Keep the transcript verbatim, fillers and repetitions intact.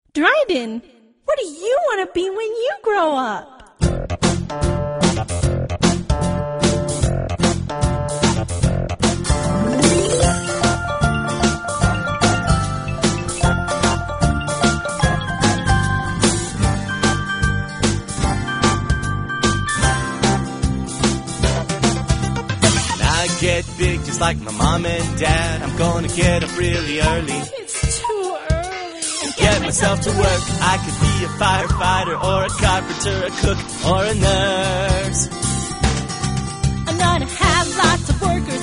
Dryden, what do you want to be when you grow up? Get big just like my mom and dad. I'm gonna get up really early. It's too early. And get myself to work. I could be a firefighter or a carpenter, a cook or a nurse. I'm gonna have lots of workers